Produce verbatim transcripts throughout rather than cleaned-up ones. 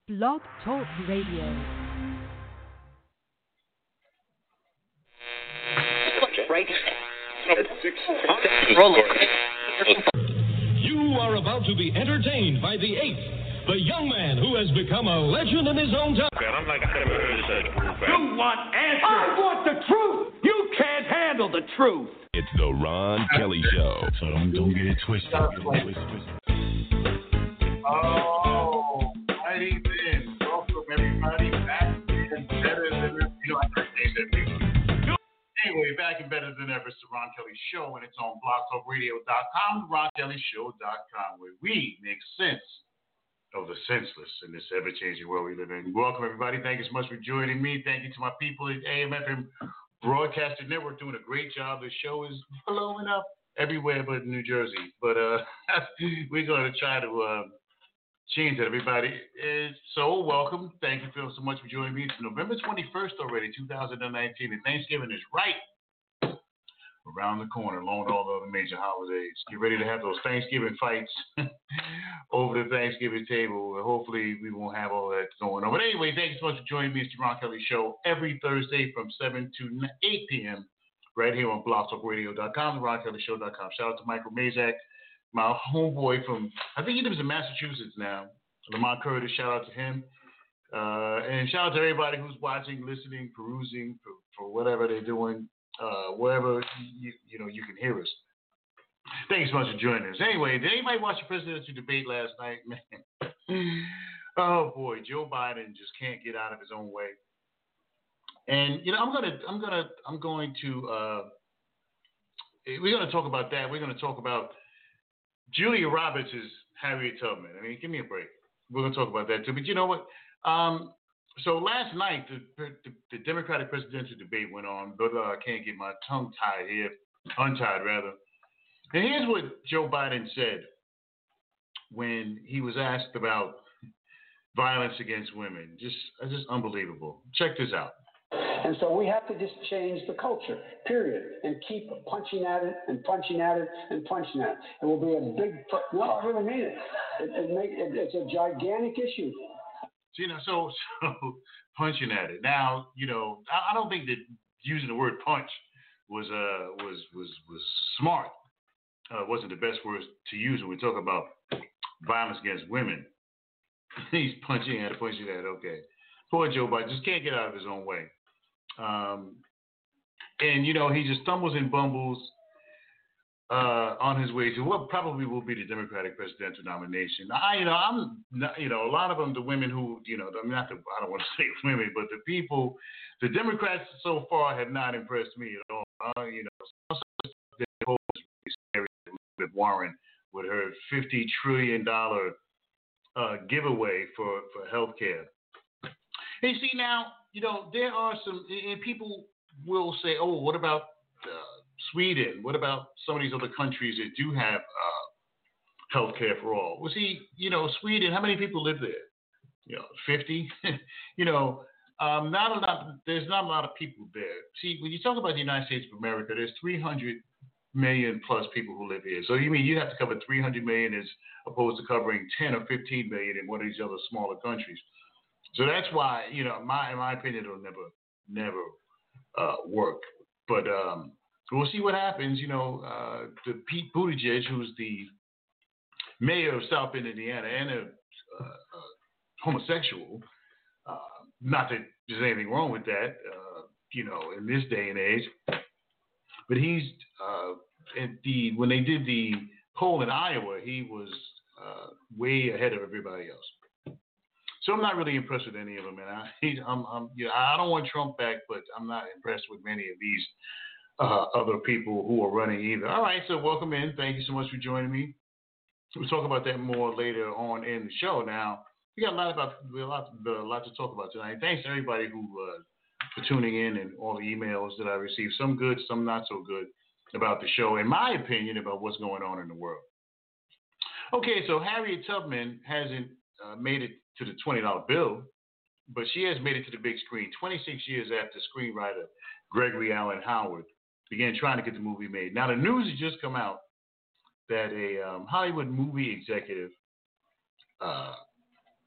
Blog Talk Radio. You are about to be entertained by the eighth, the young man who has become a legend in his own time. I'm like, I never heard of such bull, You want answers? I want the truth. You can't handle the truth. It's the Ron Kelly Show. So don't, don't get it twisted. Twist, twist. Oh, mighty then. Welcome everybody back and better than ever. You know, I heard things that people. Anyway, back and better than ever. It's the Ron Kelly Show, and it's on blog talk radio dot com, ron kelly show dot com, where we make sense of the senseless in this ever-changing world we live in. Welcome everybody. Thank you so much for joining me. Thank you to my people at A M F M Broadcasting Network doing a great job. The show is blowing up everywhere but in New Jersey. But uh, we're going to try to uh, change that, everybody. Uh, so welcome. Thank you so much for joining me. It's November twenty-first already, two thousand nineteen, and Thanksgiving is right around the corner, along with all the other major holidays. Get ready to have those Thanksgiving fights over the Thanksgiving table. Hopefully, we won't have all that going on. But anyway, thank you so much for joining me. It's the Ron Kelly Show every Thursday from seven to eight p.m. right here on blog talk radio dot com, the ron kelly show dot com. Shout out to Michael Mazak, my homeboy from, I think he lives in Massachusetts now. Lamont Curtis, shout out to him. Uh, and shout out to everybody who's watching, listening, perusing for, for whatever they're doing. Uh, wherever you, you know you can hear us. Thanks so much for joining us. Anyway, did anybody watch the presidential debate last night? Man, oh boy, Joe Biden just can't get out of his own way. And you know, I'm gonna, I'm gonna, I'm going to, uh, we're gonna talk about that. We're gonna talk about Julia Roberts' Harriet Tubman. I mean, give me a break. We're gonna talk about that too. But you know what? Um, So last night, the, the, the Democratic presidential debate went on, but uh, I can't get my tongue tied here, untied rather. And here's what Joe Biden said when he was asked about violence against women. Just, just unbelievable. Check this out. And so we have to just change the culture, period, and keep punching at it and punching at it and punching at it. It will be a big, no, I really mean it. It, it, make, it it's a gigantic issue. You know, so so punching at it. Now, you know, I, I don't think that using the word punch was uh was was was smart. Uh, wasn't the best word to use when we talk about violence against women. He's punching at it, punching at it. Okay, poor Joe Biden just can't get out of his own way. Um, and you know, he just stumbles and bumbles Uh, on his way to what probably will be the Democratic presidential nomination. I, you know, I'm, not, you know, a lot of them, the women who, you know, I mean, not the, I don't want to say women, but the people, the Democrats so far have not impressed me at all. Uh, you know, Elizabeth Warren with her fifty trillion dollars uh, giveaway for for healthcare. Hey, see now, you know, there are some, and people will say, oh, what about uh, Sweden? What about some of these other countries that do have uh, health care for all? Well, see, you know, Sweden, how many people live there? You know, fifty? you know, um, not a lot, there's not a lot of people there. See, when you talk about the United States of America, there's three hundred million plus people who live here. So you mean you have to cover three hundred million as opposed to covering ten or fifteen million in one of these other smaller countries. So that's why, you know, my, in my opinion, it'll never, never uh, work. But, um, we'll see what happens. You know, uh, the Pete Buttigieg, who's the mayor of South Bend, Indiana, and a uh, uh, homosexual. Uh, not that there's anything wrong with that, uh, you know, in this day and age. But he's uh, at the when they did the poll in Iowa, he was uh, way ahead of everybody else. So I'm not really impressed with any of them, and I, he, I'm, I'm, you know, I don't want Trump back, but I'm not impressed with many of these Uh, other people who are running either. All right, so welcome in. Thank you so much for joining me. We'll talk about that more later on in the show. Now, we got a lot about a lot, a lot to talk about tonight. Thanks to everybody who uh, for tuning in and all the emails that I received. Some good, some not so good about the show. In my opinion, about what's going on in the world. Okay, so Harriet Tubman hasn't uh, made it to the twenty dollar bill, but she has made it to the big screen. twenty-six years after screenwriter Gregory Allen Howard began trying to get the movie made. Now, the news has just come out that a um, Hollywood movie executive uh,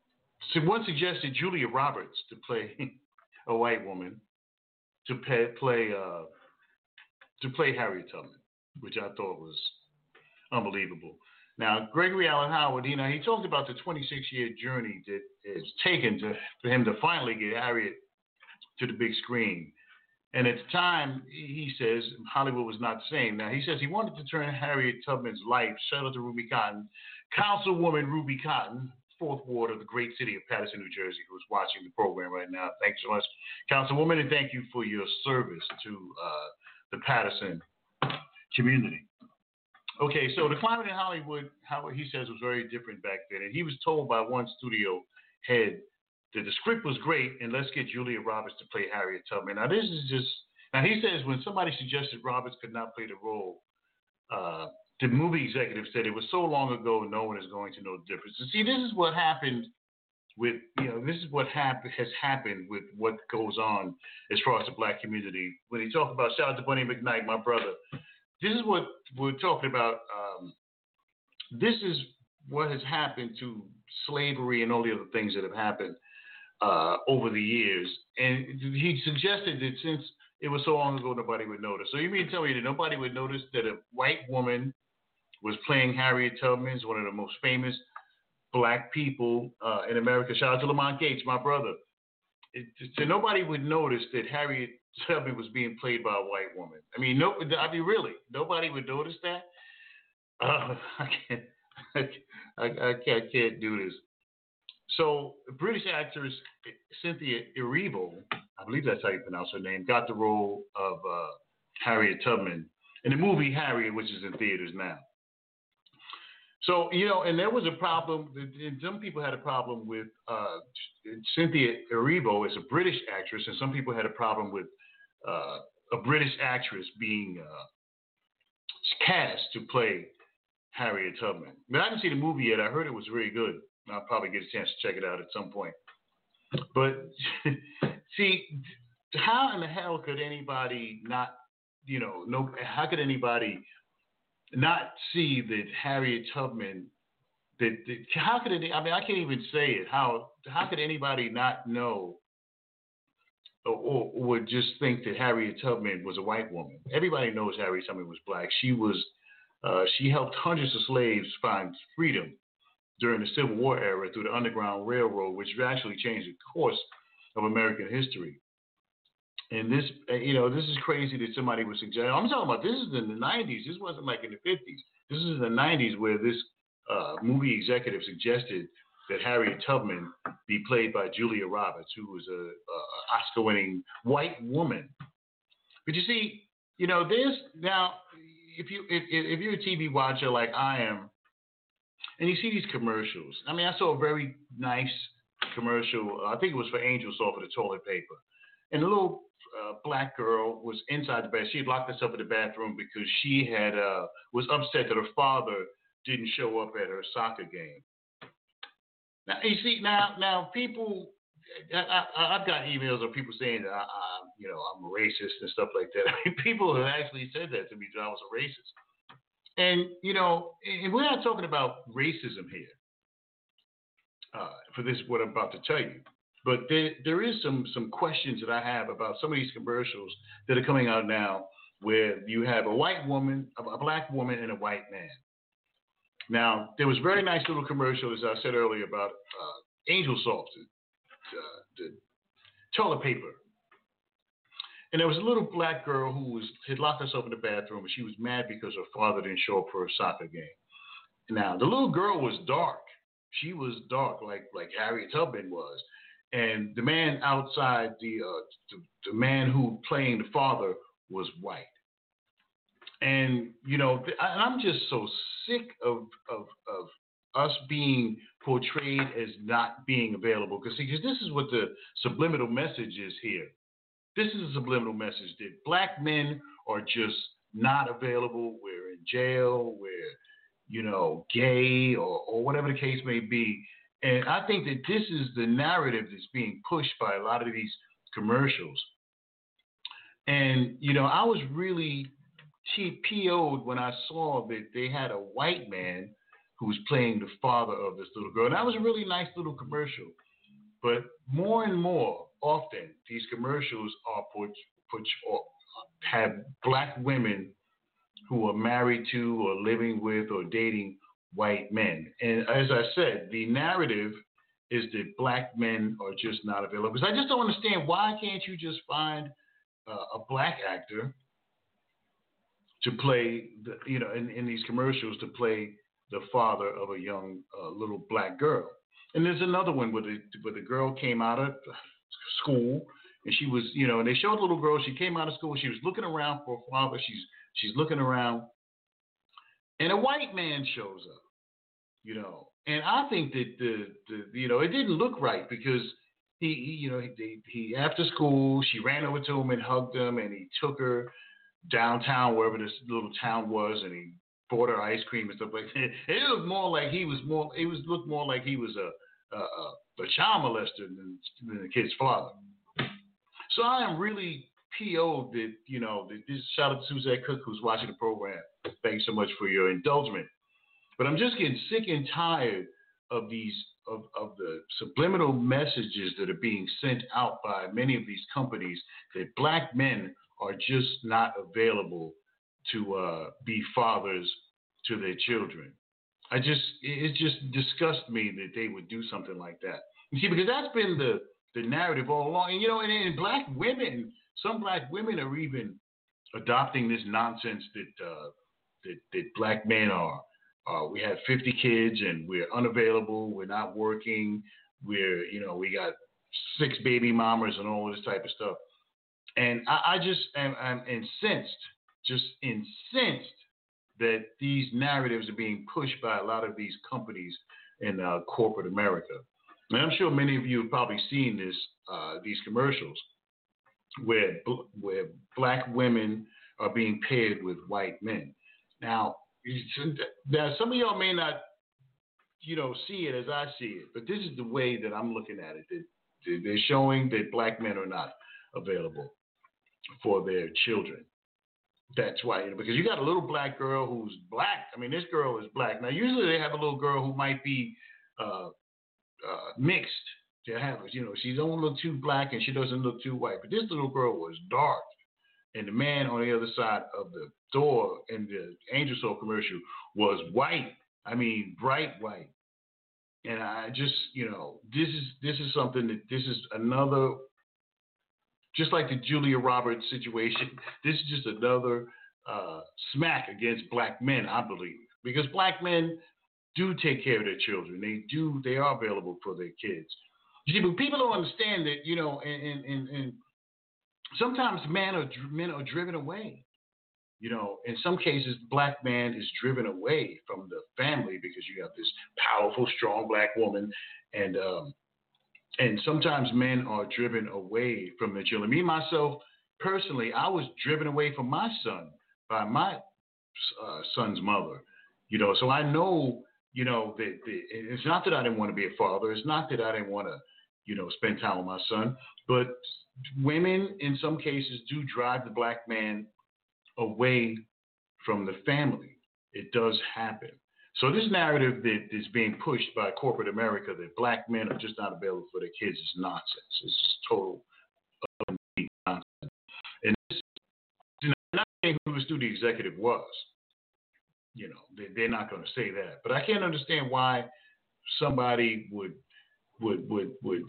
so one suggested Julia Roberts to play a white woman to pay, play uh, to play Harriet Tubman, which I thought was unbelievable. Now, Gregory Allen Howard, you know, he talked about the twenty-six year journey that it's taken to, for him to finally get Harriet to the big screen. And at the time, he says, Hollywood was not the same. Now, he says he wanted to turn Harriet Tubman's life, shout out to Ruby Cotton, Councilwoman Ruby Cotton, Fourth Ward of the great city of Paterson, New Jersey, who's watching the program right now. Thank you so much, Councilwoman, and thank you for your service to uh, the Paterson community. Okay, so the climate in Hollywood, how he says, was very different back then. And he was told by one studio head that the script was great, and let's get Julia Roberts to play Harriet Tubman. Now, this is just, now he says when somebody suggested Roberts could not play the role, uh, the movie executive said it was so long ago, no one is going to know the difference. And see, this is what happened with, you know, this is what hap- has happened with what goes on as far as the black community. When he talked about, shout out to Bunny McKnight, my brother, this is what we're talking about. Um, this is what has happened to slavery and all the other things that have happened uh, over the years. And he suggested that since it was so long ago, nobody would notice. So you mean to tell me that nobody would notice that a white woman was playing Harriet Tubman, one of the most famous black people uh, in America? Shout out to Lamont Gates, my brother. It, so nobody would notice that Harriet Tubman was being played by a white woman. I mean, no, I mean, really, nobody would notice that. Uh, I can't, I, I, can't, I can't do this. So, British actress Cynthia Erivo, I believe that's how you pronounce her name, got the role of uh, Harriet Tubman in the movie Harriet, which is in theaters now. So, you know, and there was a problem, and some people had a problem with uh, Cynthia Erivo as a British actress, and some people had a problem with uh, a British actress being uh, cast to play Harriet Tubman. But I haven't seen the movie yet. I heard it was very good. I'll probably get a chance to check it out at some point. But, see, how in the hell could anybody not, you know, no, how could anybody not see that Harriet Tubman, that, that how could it, I mean, I can't even say it. How how could anybody not know or, or would just think that Harriet Tubman was a white woman? Everybody knows Harriet Tubman was black. She was, uh, she helped hundreds of slaves find freedom during the Civil War era through the Underground Railroad, which actually changed the course of American history. And this, you know, this is crazy that somebody would suggest. I'm talking about this is in the nineties. This wasn't like in the fifties. This is in the nineties where this uh, movie executive suggested that Harriet Tubman be played by Julia Roberts, who was a, a Oscar-winning white woman. But you see, you know, there's now, if you if, if you're a T V watcher like I am, and you see these commercials. I mean, I saw a very nice commercial. I think it was for Angel Soft for the toilet paper. And the little uh, black girl was inside the bed. She had locked herself in the bathroom because she had uh, was upset that her father didn't show up at her soccer game. Now, you see, now, now people, I, I, I've got emails of people saying that I, I, you know, I'm a racist and stuff like that. I mean, people have actually said that to me, that I was a racist. And, you know, and we're not talking about racism here uh, for this, what I'm about to tell you. But there, there is some, some questions that I have about some of these commercials that are coming out now where you have a white woman, a black woman, and a white man. Now, there was a very nice little commercial, as I said earlier, about uh, Angel Soft, uh, the toilet paper. And there was a little black girl who was had locked herself in the bathroom, and she was mad because her father didn't show up for her soccer game. Now, the little girl was dark. She was dark, like like Harriet Tubman was. And the man outside, the, uh, the the man who playing the father was white. And, you know, and I'm just so sick of of of us being portrayed as not being available. Because this is what the subliminal message is here. This is a subliminal message that black men are just not available. We're in jail. We're, you know, gay or, or whatever the case may be. And I think that this is the narrative that's being pushed by a lot of these commercials. And, you know, I was really P O'd when I saw that they had a white man who was playing the father of this little girl. And that was a really nice little commercial. But more and more often, these commercials are put, put or have black women who are married to or living with or dating white men. And as I said, the narrative is that black men are just not available. Because I just don't understand, why can't you just find uh, a black actor to play, the, you know, in, in these commercials, to play the father of a young uh, little black girl. And there's another one where the, where the girl came out of school, and she was, you know, and they showed the little girl, she came out of school, she was looking around for a father, she's she's looking around, and a white man shows up, you know. And I think that the, the you know, it didn't look right, because he, he you know, he, he after school, she ran over to him and hugged him, and he took her downtown, wherever this little town was, and he bought her ice cream and stuff like that. It looked more like he was more, it was looked more like he was a, a, a child molester than, than the kid's father. So I am really P O'd that, you know, that this, shout out to Suzette Cook, who's watching the program. Thanks so much for your indulgence. But I'm just getting sick and tired of these, of, of the subliminal messages that are being sent out by many of these companies that black men are just not available to uh, be fathers to their children. I just, it just disgusts me that they would do something like that. You see, because that's been the, the narrative all along. And, you know, and, and black women, some black women are even adopting this nonsense that, uh, that, that black men are. Uh, we have fifty kids and we're unavailable. We're not working. We're, you know, we got six baby mamas and all this type of stuff. And I, I just am I'm incensed, just incensed that these narratives are being pushed by a lot of these companies in uh, corporate America. And I'm sure many of you have probably seen this, uh, these commercials where where black women are being paired with white men. Now, now some of y'all may not, you know, see it as I see it, but this is the way that I'm looking at it. That they're showing that black men are not available for their children. That's why, you know, because you got a little black girl who's black. I mean, this girl is black. Now, usually they have a little girl who might be uh, uh, mixed. They have, you know, she don't look too black and she doesn't look too white. But this little girl was dark, and the man on the other side of the door in the Angel Soul commercial was white. I mean, bright white. And I just, you know, this is this is something that this is another. Just like the Julia Roberts situation, this is just another uh, smack against black men, I believe, because black men do take care of their children. They do. They are available for their kids. You see, but people don't understand that, you know, and, and, and sometimes men are men are driven away. You know, in some cases, black man is driven away from the family because you have this powerful, strong black woman, and um, And sometimes men are driven away from their children. Me, myself, personally, I was driven away from my son by my uh, son's mother. You know, so I know, you know, that, that it's not that I didn't want to be a father. It's not that I didn't want to, you know, spend time with my son. But women, in some cases, do drive the black man away from the family. It does happen. So this narrative that is being pushed by corporate America that black men are just not available for their kids is nonsense. It's total uh, nonsense. And this, you know, I'm not saying who the studio executive was. You know, they, they're not going to say that. But I can't understand why somebody would would would would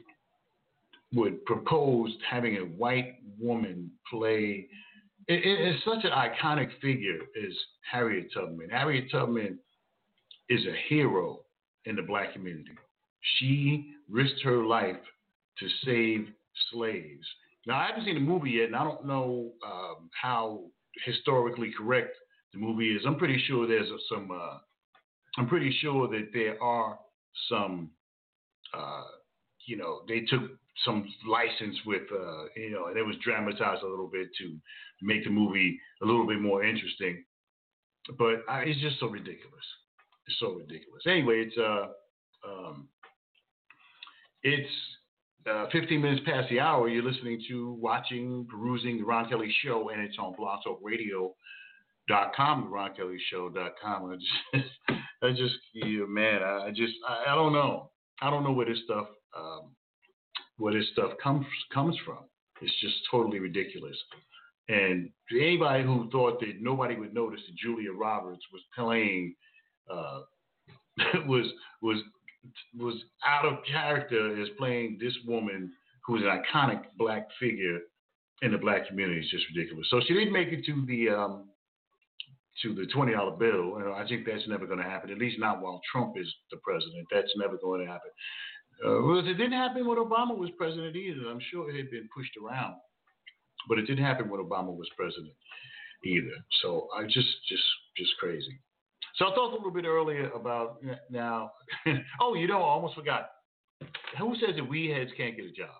would propose having a white woman play. It, it, it's such an iconic figure as Harriet Tubman. Harriet Tubman is a hero in the black community. She risked her life to save slaves. Now, I haven't seen the movie yet, and I don't know um, how historically correct the movie is. I'm pretty sure there's some, uh, I'm pretty sure that there are some, uh, you know, they took some license with, uh, you know, and it was dramatized a little bit to make the movie a little bit more interesting. But I, it's just so ridiculous. It's so ridiculous. Anyway, it's uh, um, it's uh, fifteen minutes past the hour. You're listening to, watching, perusing the Ron Kelly Show, and it's on blog talk radio dot com, the ron kelly show dot com. I just, I just, yeah, man, I just, I, I don't know. I don't know where this stuff um, where this stuff comes comes from. It's just totally ridiculous. And to anybody who thought that nobody would notice that Julia Roberts was playing uh, was was was out of character as playing this woman who is an iconic black figure in the black community is just ridiculous. So she didn't make it to the um, to the twenty dollar bill, and I think that's never going to happen. At least not while Trump is the president. That's never going to happen. Uh, well, it didn't happen when Obama was president either. I'm sure it had been pushed around, but it didn't happen when Obama was president either. So I just just just crazy. So I talked a little bit earlier about now. Oh, you know, I almost forgot. Who says that weed heads can't get a job?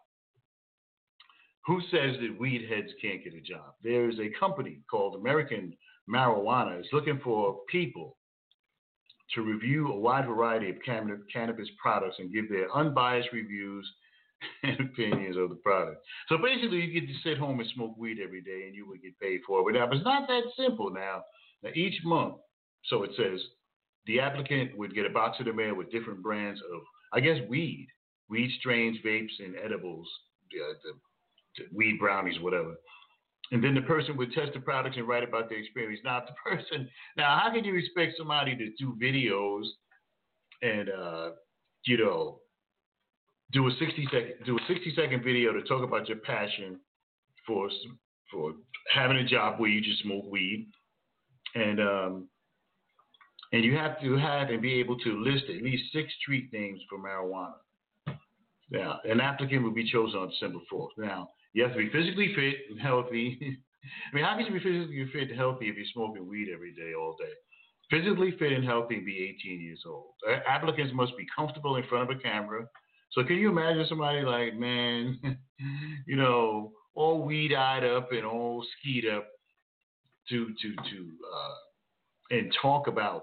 Who says that weed heads can't get a job? There is a company called American Marijuana. It's looking for people to review a wide variety of cannabis, cannabis products and give their unbiased reviews and opinions of the product. So basically, you get to sit home and smoke weed every day, and you would get paid for it. But now, it's not that simple. Now, now each month, so it says, the applicant would get a box in the mail with different brands of, I guess, weed, weed strains, vapes, and edibles, uh, the, the weed brownies, whatever. And then the person would test the products and write about their experience. Now, if the person, now, how can you expect somebody to do videos and, uh, you know, do a sixty second, do a sixty second video to talk about your passion for for having a job where you just smoke weed, and um, and you have to have and be able to list at least six street names for marijuana. Now, an applicant will be chosen on December fourth. Now, you have to be physically fit and healthy. I mean, how can you be physically fit and healthy if you're smoking weed every day, all day? Physically fit and healthy and be eighteen years old. Applicants must be comfortable in front of a camera. So can you imagine somebody like, man, you know, all weed-eyed up and all skied up to to to uh, and talk about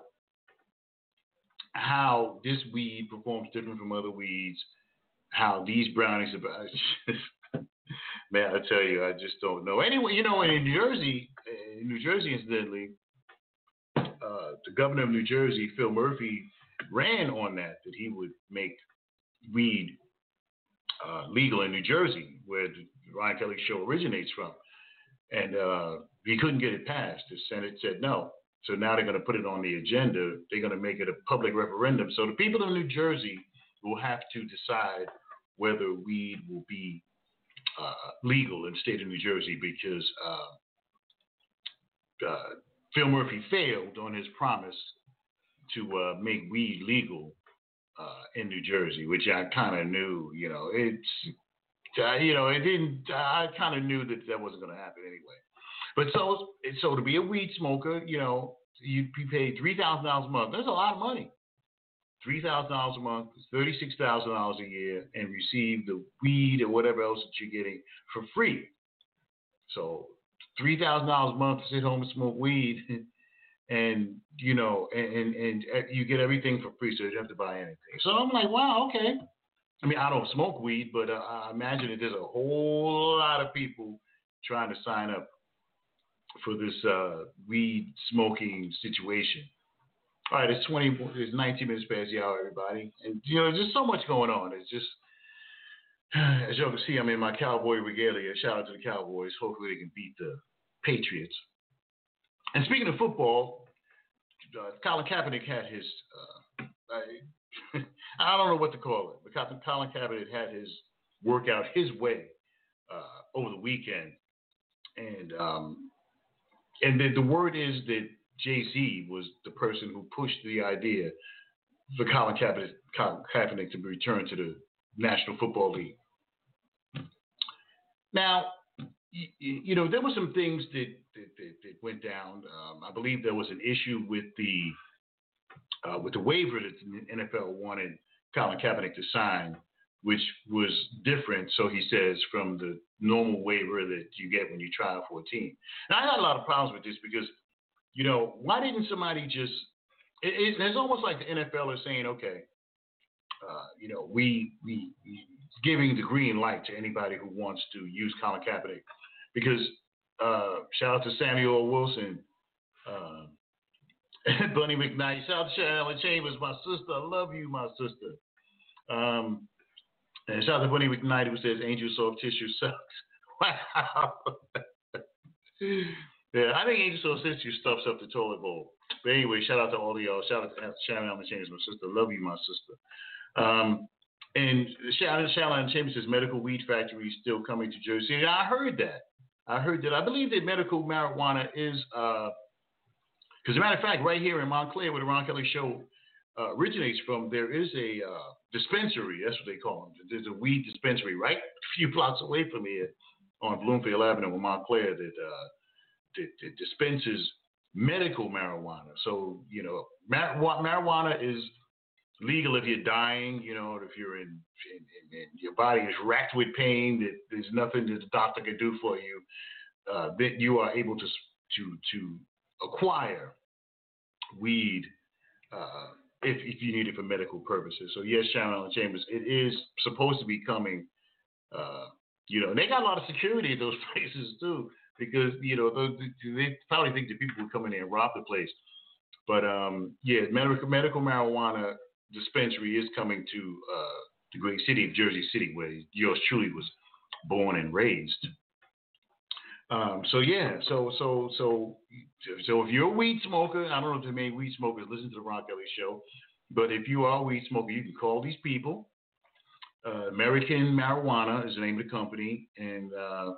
how this weed performs different from other weeds, how these brownies are. Man, I tell you, I just don't know. Anyway, you know, in New Jersey, in New Jersey, incidentally, uh, the governor of New Jersey, Phil Murphy, ran on that, that he would make weed uh, legal in New Jersey, where the Ryan Kelly show originates from. And uh, he couldn't get it passed. The Senate said no. So now they're going to put it on the agenda. They're going to make it a public referendum. So the people of New Jersey will have to decide whether weed will be uh, legal in the state of New Jersey, because uh, uh, Phil Murphy failed on his promise to uh, make weed legal uh, in New Jersey, which I kind of knew. You know, it's uh, you know, it didn't. I kind of knew that that wasn't going to happen anyway. But so so to be a weed smoker, you know, you'd be paid three thousand dollars a month. That's a lot of money. Three thousand dollars a month, thirty-six thousand dollars a year, and receive the weed or whatever else that you're getting for free. So three thousand dollars a month to sit home and smoke weed, and you know, and, and and you get everything for free, so you don't have to buy anything. So I'm like, wow, okay. I mean, I don't smoke weed, but uh, I imagine that there's a whole lot of people trying to sign up for this uh, weed smoking situation. All right, it's twenty. It's nineteen minutes past the hour, everybody, and you know, there's so much going on. It's just, as y'all can see, I'm in my cowboy regalia. Shout out to the Cowboys. Hopefully, they can beat the Patriots. And speaking of football, uh, Colin Kaepernick had his. Uh, I, I don't know what to call it, but Colin Kaepernick had his workout his way uh, over the weekend, and um, and the, the word is that Jay-Z was the person who pushed the idea for Colin Kaepernick, Colin Kaepernick to be returned to the National Football League. Now, you, you know, there were some things that, that, that, that went down. Um, I believe there was an issue with the uh, with the waiver that the N F L wanted Colin Kaepernick to sign, which was different, so he says, from the normal waiver that you get when you try out for a team. Now, I had a lot of problems with this because, you know, why didn't somebody just it, it, – it's almost like the N F L is saying, okay, uh, you know, we, we we giving the green light to anybody who wants to use Colin Kaepernick, because uh, shout out to Samuel Wilson, uh, Bunny McKnight, shout out to Charlotte Chambers, my sister. I love you, my sister. Um, And shout out to Bunny McKnight who says Angel Soft Tissue sucks. Wow. Yeah, I think Angel Soft Tissue stuffs up the toilet bowl. But anyway, shout out to all of y'all. Shout out to Sharon Allen Chambers, my sister. Love you, my sister. Um, and shout out to Sharon Allen Chambers says medical weed factory is still coming to Jersey. And I heard that. I heard that. I believe that medical marijuana is, because uh, as a matter of fact, right here in Montclair, where the Ron Kelly Show uh, originates from, there is a uh, dispensary. That's what they call them. There's a weed dispensary right a few blocks away from here on Bloomfield Avenue in Montclair that, uh, that, that dispenses medical marijuana. So, you know, mar- marijuana is legal if you're dying, you know, if you're in, in, in, in your body is racked with pain, that there's nothing that the doctor can do for you, uh, that you are able to to to acquire weed uh, if, if you need it for medical purposes. So yes, Sharon Allen Chambers, it is supposed to be coming, uh, you know, and they got a lot of security at those places too, because, you know, they, they probably think that people will come in there and rob the place. But um, yeah, medical, medical marijuana dispensary is coming to uh, the great city of Jersey City, where yours truly was born and raised. Um, so yeah, so so so so if you're a weed smoker, I don't know if the main weed smokers listen to the Ron Kelly Show, but if you are a weed smoker, you can call these people. Uh, American Marijuana is the name of the company, and uh,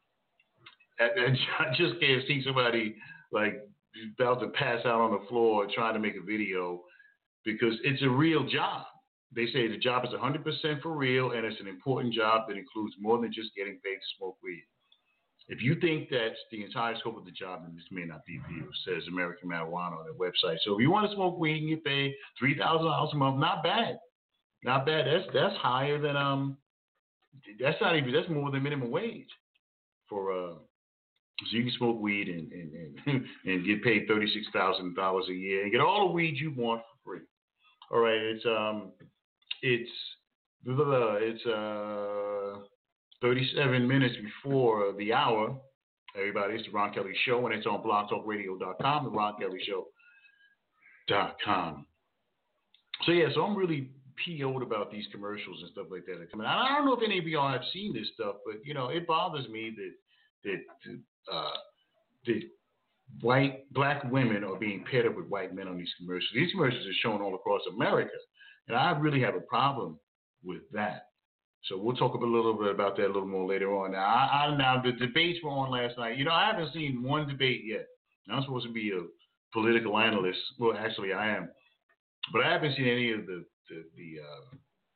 I just can't see somebody like about to pass out on the floor trying to make a video, because it's a real job. They say the job is one hundred percent for real, and it's an important job that includes more than just getting paid to smoke weed. If you think that's the entire scope of the job, then this may not be for you, says American Marijuana on their website. So if you want to smoke weed and get paid three thousand dollars a month, not bad. Not bad. That's that's higher than, um, that's not even, that's more than minimum wage for, uh, so you can smoke weed and, and, and, and get paid thirty-six thousand dollars a year and get all the weed you want for free. All right, it's um, it's blah, blah, blah, it's uh, thirty-seven minutes before the hour. Everybody, it's the Ron Kelly Show, and it's on blog talk radio dot com, the ron kelly show dot com. So yeah, so I'm really P O'd about these commercials and stuff like that. I mean, I don't know if any of y'all have seen this stuff, but you know, it bothers me that that uh, that white black women are being paired up with white men on these commercials. These commercials are shown all across America, and I really have a problem with that. So we'll talk a little bit about that a little more later on. Now, I, I, now the debates were on last night. You know, I haven't seen one debate yet. I'm supposed to be a political analyst. Well, actually, I am, but I haven't seen any of the the. the uh,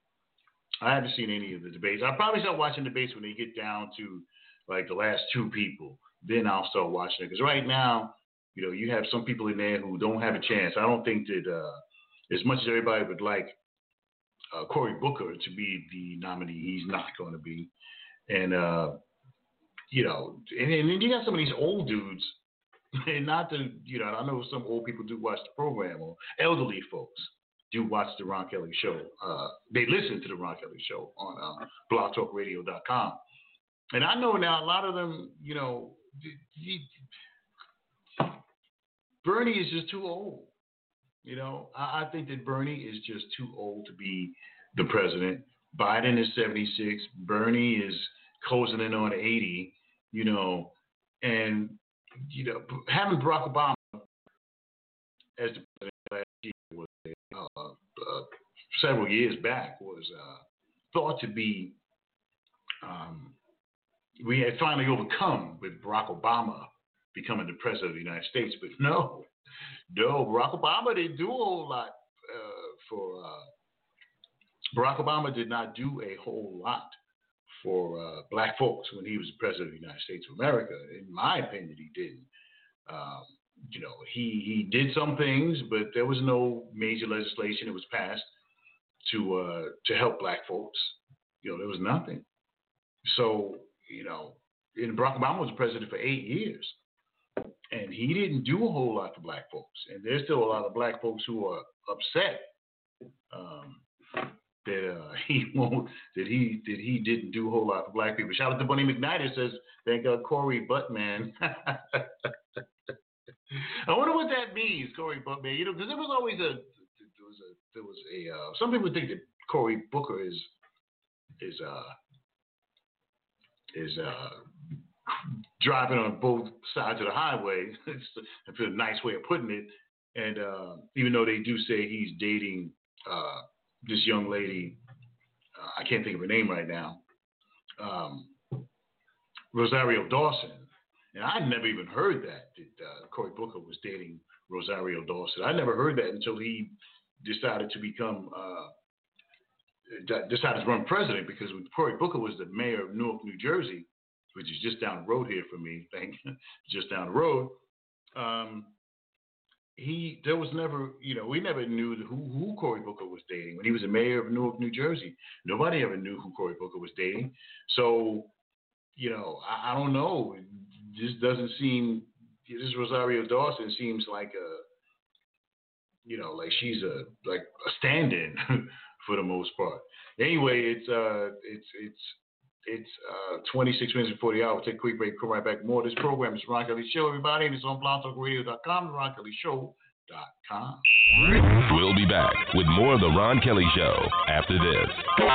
I haven't seen any of the debates. I'll probably start watching debates when they get down to like the last two people. Then I'll start watching it. Because right now, you know, you have some people in there who don't have a chance. I don't think that uh, as much as everybody would like uh, Cory Booker to be the nominee, he's not going to be. And, uh, you know, and, and then you got some of these old dudes, and not to, you know, I know some old people do watch the program, or elderly folks do watch the Ron Kelly Show. Uh, they listen to the Ron Kelly Show on uh, blog talk radio dot com. And I know now a lot of them, you know, he, Bernie is just too old. You know, I, I think that Bernie is just too old to be the president. Biden is seventy-six. Bernie is closing in on eighty, you know, and, you know, having Barack Obama as the president last year was uh, uh, several years back was uh, thought to be, um, we had finally overcome with Barack Obama becoming the president of the United States. But no, no, Barack Obama didn't do a whole lot uh, for, uh, Barack Obama did not do a whole lot for uh, black folks when he was the president of the United States of America. In my opinion, he didn't. Um, you know, he, he did some things, but there was no major legislation that was passed to uh, to help black folks. You know, there was nothing. So, you know, and Barack Obama was president for eight years, and he didn't do a whole lot for black folks. And there's still a lot of black folks who are upset um, that uh, he won't, that he that he didn't do a whole lot for black people. Shout out to Bunny McKnight, who says, "Thank God, Cory Buttman." I wonder what that means, Cory Buttman. You know, because there was always a there was a there was a uh, some people think that Cory Booker is is uh, is uh, driving on both sides of the highway. It's a nice way of putting it. And uh, even though they do say he's dating uh, this young lady, uh, I can't think of her name right now, um, Rosario Dawson. And I never even heard that, that uh, Cory Booker was dating Rosario Dawson. I never heard that until he decided to become, uh, decided to run president, because when Cory Booker was the mayor of Newark, New Jersey, which is just down the road here for me, thank you, just down the road, um, he, there was never, you know, we never knew who, who Cory Booker was dating. When he was the mayor of Newark, New Jersey, nobody ever knew who Cory Booker was dating. So, you know, I, I don't know. It just doesn't seem, this Rosario Dawson seems like a, you know, like she's a, like a stand-in for the most part. Anyway, it's, uh, it's, it's, It's uh, twenty-six minutes before the hour. We'll take a quick break. Come right back. More. This program is the Ron Kelly Show, everybody, and it's on blog talk radio dot com, the ron kelly show dot com. We'll be back with more of the Ron Kelly Show after this.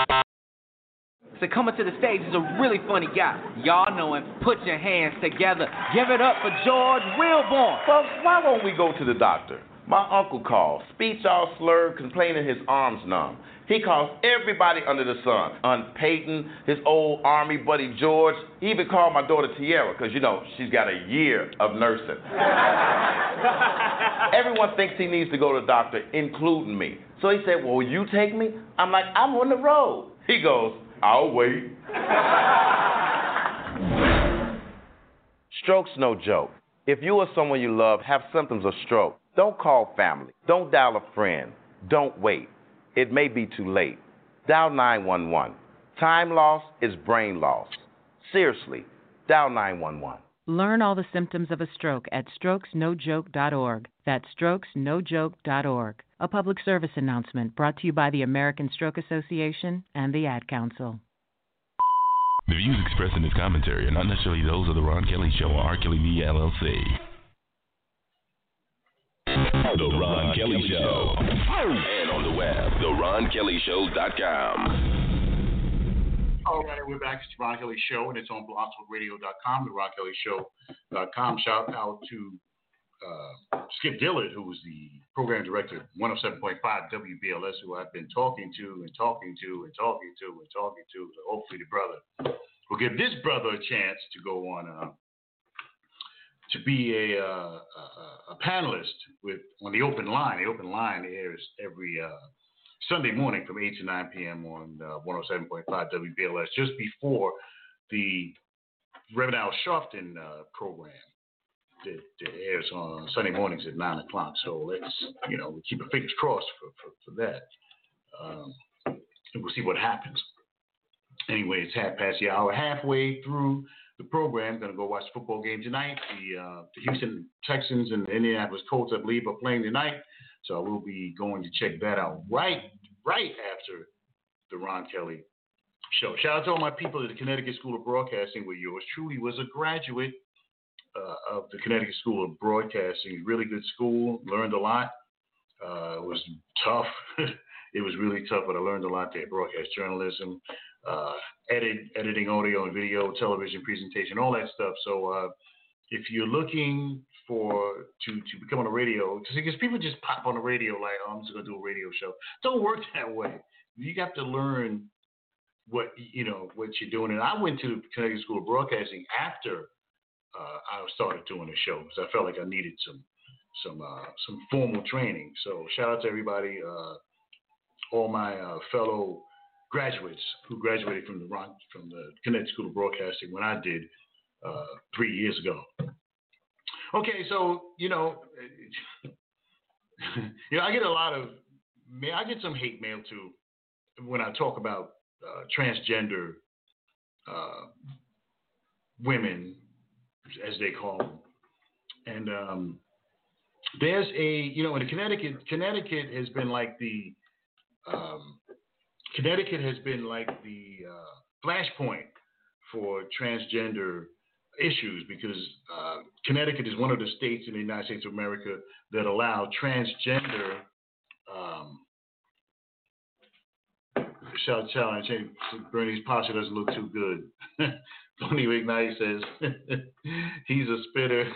So coming to the stage is a really funny guy. Y'all know him. Put your hands together. Give it up for George Wilborn. Folks, why won't we go to the doctor? My uncle called, speech all slurred, complaining his arms numb. He calls everybody under the sun. Aunt Peyton, his old army buddy George. He even called my daughter Tiara, because, you know, she's got a year of nursing. Everyone thinks he needs to go to the doctor, including me. So he said, well, will you take me? I'm like, I'm on the road. He goes, I'll wait. Stroke's no joke. If you or someone you love have symptoms of stroke, don't call family. Don't dial a friend. Don't wait. It may be too late. Dial nine one one. Time loss is brain loss. Seriously, dial nine one one. Learn all the symptoms of a stroke at strokes no joke dot org. That's strokes no joke dot org. A public service announcement brought to you by the American Stroke Association and the Ad Council. The views expressed in this commentary are not necessarily those of the Ron Kelly Show or R. Kelly Media, L L C. The Ron Kelly Show. And on the web, the ron kelly show dot com. All right, we're back. It's the Ron Kelly Show, and it's on blog talk radio dot com, the ron kelly show dot com. Shout out to uh, Skip Dillard, who was the program director of one oh seven point five W B L S, who I've been talking to and talking to and talking to and talking to. So hopefully the brother will give this brother a chance to go on uh, to be a, uh, a, a panelist with on the Open Line. The Open Line airs every uh, Sunday morning from eight to nine p.m. on uh, one oh seven point five W B L S, just before the Reverend Al Sharpton uh, program that, that airs on Sunday mornings at nine o'clock. So let's, you know, keep our fingers crossed for, for, for that. Um, and we'll see what happens. Anyway, it's half past the hour, halfway through the program. Going to go watch the football game tonight. The, uh, the Houston Texans and the Indianapolis Colts, I believe, are playing tonight. So I will be going to check that out right, right after the Ron Kelly Show. Shout out to all my people at the Connecticut School of Broadcasting, where yours truly was a graduate uh, of the Connecticut School of Broadcasting. Really good school. Learned a lot. Uh, it was tough. It was really tough, but I learned a lot there. Broadcast journalism, uh, edit, editing audio and video, television presentation, all that stuff. So uh, if you're looking for to, to become on a radio, because people just pop on the radio like, oh, I'm just going to do a radio show. It don't work that way. You have to learn what, you know, what you're doing. And I went to the Connecticut School of Broadcasting after uh, I started doing the show, because I felt like I needed some some uh, some formal training. So shout out to everybody, uh, all my uh, fellow graduates who graduated from the Ron, from the Connecticut School of Broadcasting when I did uh, three years ago. Okay, so you know, you know, I get a lot of, I get some hate mail too when I talk about uh, transgender uh, women, as they call them, and um, there's a, you know, in Connecticut, Connecticut has been like the, um, Connecticut has been like the uh, flashpoint for transgender issues, because uh, Connecticut is one of the states in the United States of America that allow transgender um, shout challenge. Hey, Bernie's posture doesn't look too good. Tony McKnight says he's a spitter.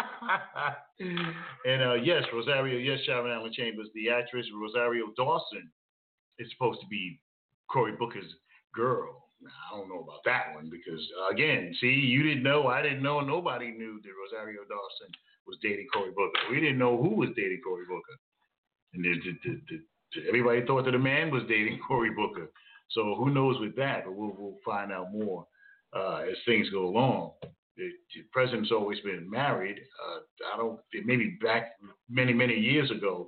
And uh, yes, Rosario, yes, Sharon Allen Chambers, the actress Rosario Dawson is supposed to be Cory Booker's girl. I don't know about that one because, uh, again, see, you didn't know, I didn't know, nobody knew that Rosario Dawson was dating Cory Booker. We didn't know who was dating Cory Booker. And the, the, the, the, everybody thought that the man was dating Cory Booker. So who knows with that, but we'll, we'll find out more uh, as things go along. The, the president's always been married. Uh, I don't, maybe back many, many years ago,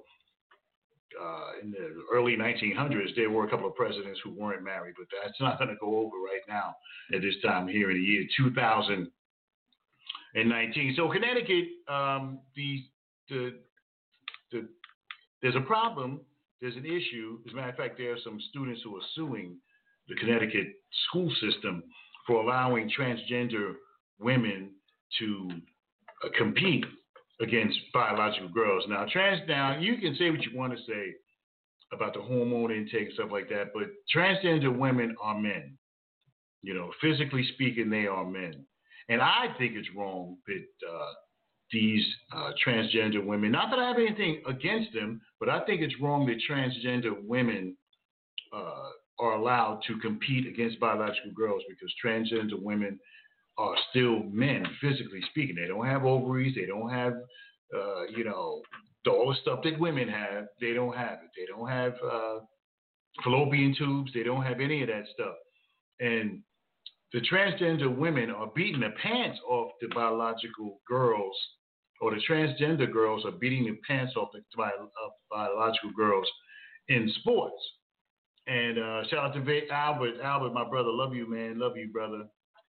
Uh, in the early nineteen hundreds, there were a couple of presidents who weren't married, but that's not going to go over right now at this time here in the year two thousand nineteen. So Connecticut, um, the, the, the, there's a problem, there's an issue. As a matter of fact, there are some students who are suing the Connecticut school system for allowing transgender women to uh, compete against biological girls. Now, trans, now you can say what you want to say about the hormone intake and stuff like that, but transgender women are men. You know, physically speaking, they are men. And I think it's wrong that uh, these uh, transgender women, not that I have anything against them, but I think it's wrong that transgender women uh, are allowed to compete against biological girls because transgender women are still men, physically speaking. They don't have ovaries. They don't have, uh, you know, all the stuff that women have. They don't have it. They don't have uh, fallopian tubes. They don't have any of that stuff. And the transgender women are beating the pants off the biological girls, or the transgender girls are beating the pants off the bio- of biological girls in sports. And uh, shout out to Albert. Albert, my brother, love you, man. Love you, brother.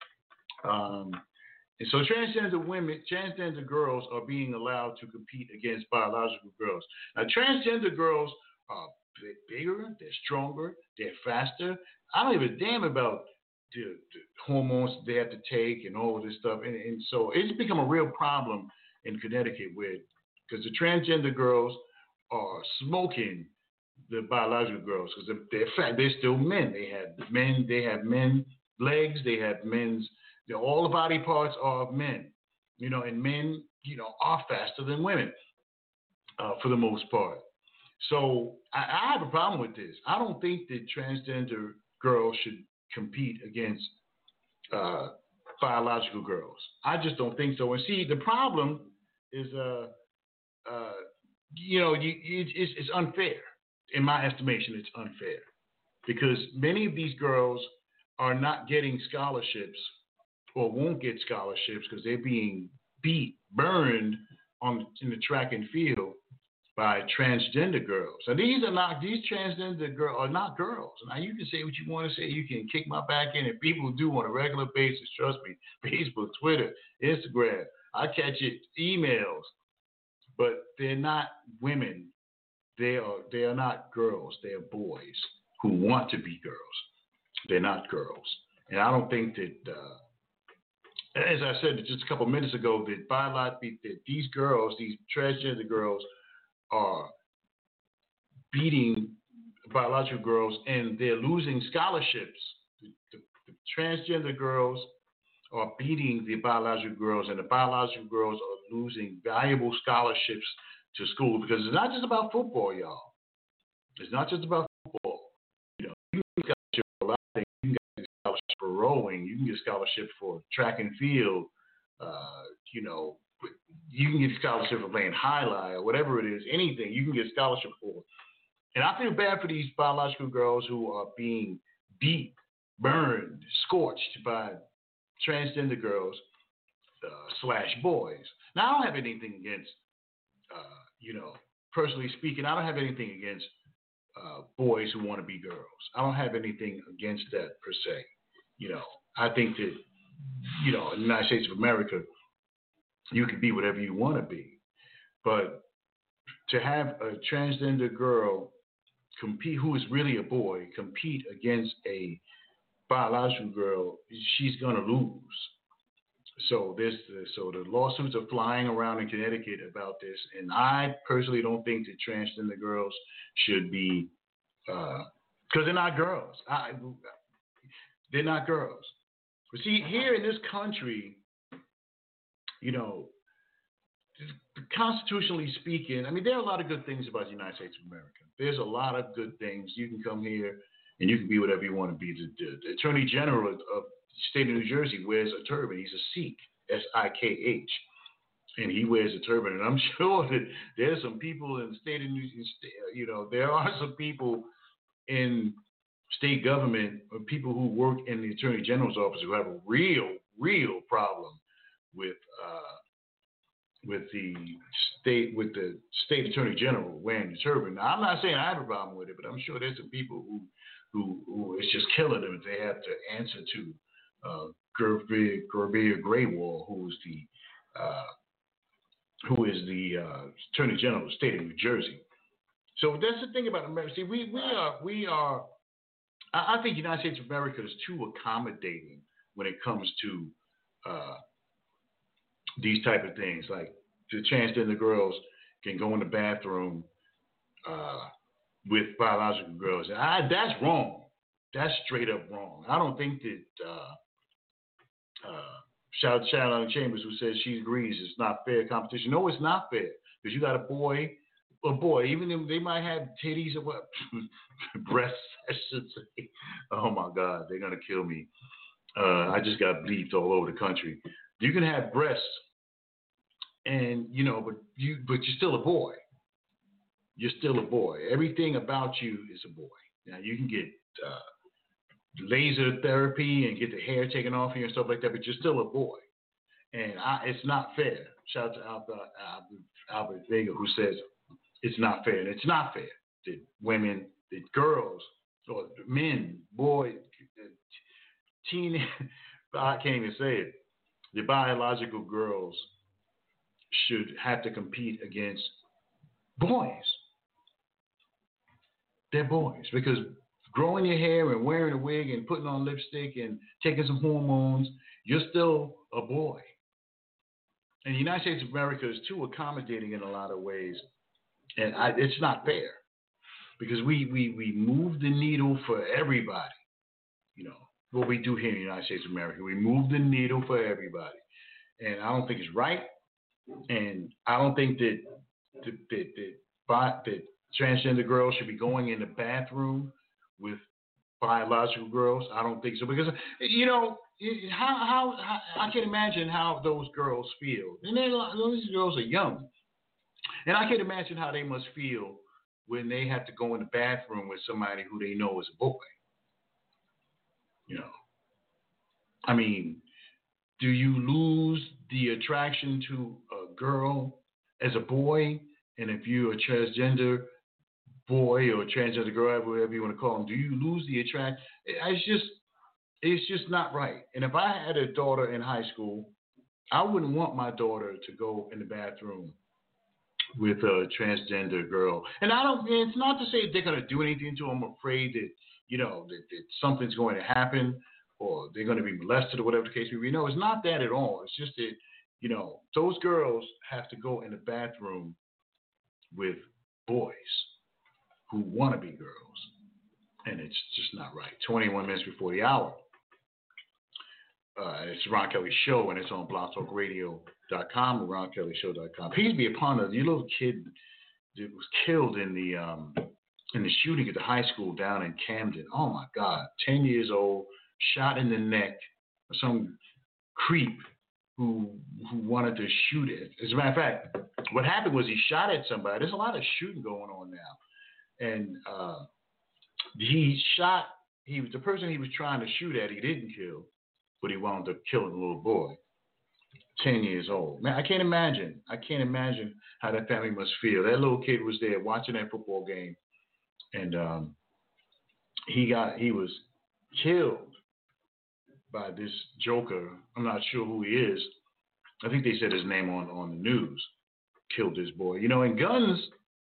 Um, and so transgender women, transgender girls are being allowed to compete against biological girls. Now, transgender girls are bigger, they're stronger, they're faster. I don't give a damn about the, the hormones they have to take and all of this stuff. And, and so it's become a real problem in Connecticut where, because the transgender girls are smoking the biological girls because they're, they're fat, they're still men. They have men, they have men legs, they have men's. All the body parts are of men, you know, and men, you know, are faster than women uh, for the most part. So I, I have a problem with this. I don't think that transgender girls should compete against uh, biological girls. I just don't think so. And see, the problem is, uh, uh, you know, you, it, it's, it's unfair. In my estimation, it's unfair because many of these girls are not getting scholarships or won't get scholarships because they're being beat, burned on in the track and field by transgender girls. Now these are not these transgender girls are not girls. Now you can say what you want to say. You can kick my back in, and people do on a regular basis. Trust me, Facebook, Twitter, Instagram. I catch it, emails, but they're not women. They are they are not girls. They are boys who want to be girls. They're not girls, and I don't think that. Uh, As I said just a couple minutes ago, that biologically, that these girls, these transgender girls, are beating biological girls, and they're losing scholarships. The, the, the transgender girls are beating the biological girls, and the biological girls are losing valuable scholarships to school because it's not just about football, y'all. It's not just about football. You know, you can get scholarship for a lot of things. You can get scholarship for rowing. You can get scholarship for track and field. Uh, you know, you can get scholarship for playing highlight or whatever it is. Anything you can get scholarship for. And I feel bad for these biological girls who are being beat, burned, scorched by transgender girls uh, slash boys. Now, I don't have anything against, uh, you know, personally speaking, I don't have anything against uh, boys who want to be girls. I don't have anything against that per se. You know, I think that, you know, in the United States of America, you can be whatever you want to be. But to have a transgender girl compete, who is really a boy, compete against a biological girl, she's going to lose. So this, so the lawsuits are flying around in Connecticut about this, and I personally don't think that transgender girls should be uh, because they're not girls. I, they're not girls. But see, here in this country, you know, constitutionally speaking, I mean, there are a lot of good things about the United States of America. There's a lot of good things. You can come here and you can be whatever you want to be. The, the, the Attorney General of the state of New Jersey wears a turban. He's a Sikh, S I K H. And he wears a turban. And I'm sure that there's some people in the state of New Jersey, you know, there are some people in state government or people who work in the Attorney General's office who have a real, real problem with uh, with the state with the state Attorney General wearing the turban. Now, I'm not saying I have a problem with it, but I'm sure there's some people who who, who it's just killing them if they have to answer to uh, Gurbir Grewal, who's the uh, who is the uh, Attorney General of the state of New Jersey. So that's the thing about America. See, we we are we are. I, I think the United States of America is too accommodating when it comes to uh, these type of things. Like the transgender girls can go in the bathroom uh, with biological girls. I, that's wrong. That's straight up wrong. I don't think that. Uh, uh, Shout, shout out to Chambers, who says she agrees it's not fair competition. No, it's not fair because you got a boy, a boy. Even if they might have titties or what, breasts. I should say. Oh my God, they're gonna kill me. Uh, I just got bleeped all over the country. You can have breasts, and you know, but you, but you're still a boy. You're still a boy. Everything about you is a boy. Now you can get. Uh, laser therapy and get the hair taken off you and stuff like that, but you're still a boy. And I, it's not fair. Shout out to Albert, Albert, Albert Vega, who says it's not fair. And it's not fair that women, that girls, or men, boys, teen, I can't even say it, the biological girls should have to compete against boys. They're boys because growing your hair and wearing a wig and putting on lipstick and taking some hormones, you're still a boy. And the United States of America is too accommodating in a lot of ways. And I, it's not fair because we, we, we move the needle for everybody. You know, what we do here in the United States of America, we move the needle for everybody. And I don't think it's right. And I don't think that, that, that, that, that transgender girls should be going in the bathroom with biological girls. I don't think so because, you know, how, how, how I can imagine how those girls feel. And then those girls are young. And I can imagine how they must feel when they have to go in the bathroom with somebody who they know is a boy. You know, I mean, do you lose the attraction to a girl as a boy? And if you're a transgender boy or transgender girl, whatever you want to call them, do you lose the attraction? It's just, it's just not right. And if I had a daughter in high school, I wouldn't want my daughter to go in the bathroom with a transgender girl. And I don't, it's not to say they're going to do anything to them. I'm afraid that, you know, that, that something's going to happen or they're going to be molested or whatever the case may be. No, it's not that at all. It's just that, you know, those girls have to go in the bathroom with boys who want to be girls, and it's just not right. twenty-one minutes before the hour. Uh, it's the Ron Kelly Show, and it's on blog talk radio dot com or ron kelly show dot com. Please be upon us. Your little kid that was killed in the um, in the shooting at the high school down in Camden. Oh my God, ten years old, shot in the neck. Some creep who who wanted to shoot it. As a matter of fact, what happened was he shot at somebody. There's a lot of shooting going on now. And uh, he shot, he was the person he was trying to shoot at, he didn't kill, but he wound up killing a little boy, ten years old. Man, I can't imagine. I can't imagine how that family must feel. That little kid was there watching that football game, and um, he got, he was killed by this joker. I'm not sure who he is. I think they said his name on, on the news. Killed this boy. You know, and guns,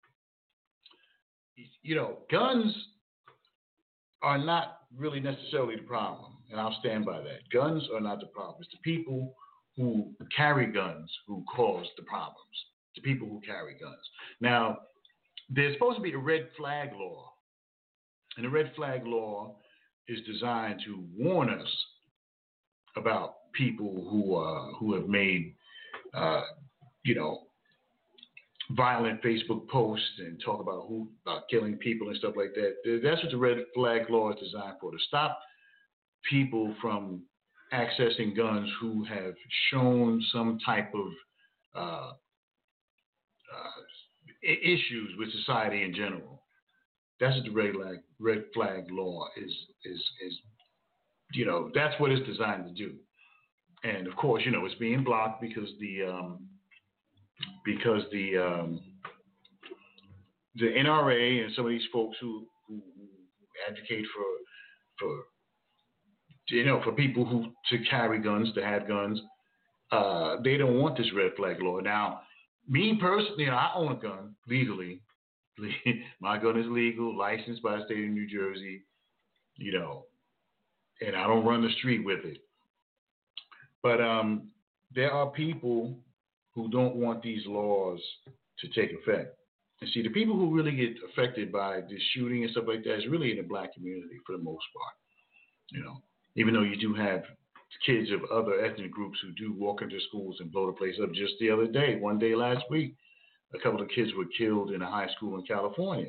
you know, guns are not really necessarily the problem, and I'll stand by that. Guns are not the problem. It's the people who carry guns who cause the problems. The people who carry guns. Now, there's supposed to be a red flag law And the red flag law is designed to warn us about people who uh, who have made, uh, you know, violent Facebook posts and talk about who about killing people and stuff like that. That's what the red flag law is designed for, to stop people from accessing guns who have shown some type of uh, uh, issues with society in general. That's what the red flag, red flag law is, is, is, you know, that's what it's designed to do. And of course, you know, it's being blocked because the, um, because the, um, the N R A and some of these folks who, who advocate for, for, you know, for people who, to carry guns, to have guns, uh, they don't want this red flag law. Now, me personally, you know, I own a gun legally. My gun is legal, licensed by the state of New Jersey, you know, and I don't run the street with it. But um, there are people who don't want these laws to take effect. And see, the people who really get affected by this shooting and stuff like that is really in the black community for the most part. You know, even though you do have kids of other ethnic groups who do walk into schools and blow the place up. Just the other day, one day last week, a couple of kids were killed in a high school in California.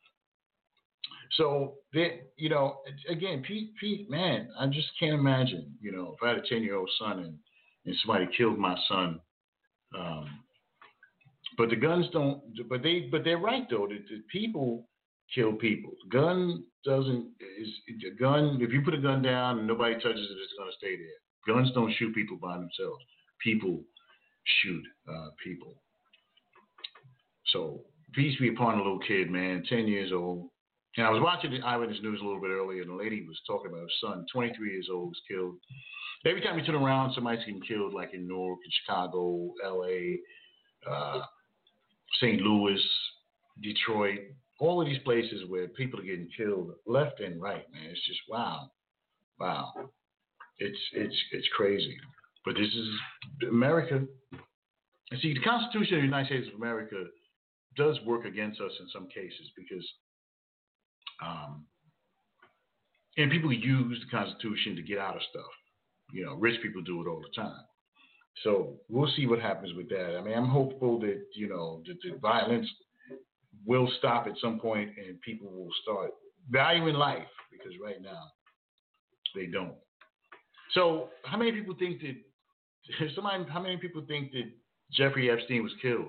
So, they, you know, again, Pete, Pete, man, I just can't imagine, you know, if I had a ten-year-old son and, and somebody killed my son. Um, but the guns don't, but they, but they're right, though. The, the people kill people. Gun doesn't, is a gun, if you put a gun down and nobody touches it, it's going to stay there. Guns don't shoot people by themselves. People shoot uh, people. So, peace be upon a little kid, man, ten years old. And I was watching the Eyewitness News a little bit earlier, and the lady was talking about her son, twenty-three years old, was killed. Every time you turn around, somebody's getting killed, like in Newark, in Chicago, L A, uh, Saint Louis, Detroit, all of these places where people are getting killed left and right, man. It's just, wow, wow. It's, it's, it's crazy. But this is America. And see, the Constitution of the United States of America does work against us in some cases because um, and people use the Constitution to get out of stuff. You know, rich people do it all the time. So we'll see what happens with that. I mean, I'm hopeful that, you know, that the violence will stop at some point and people will start valuing life, because right now they don't. So how many people think that somebody, how many people think that Jeffrey Epstein was killed?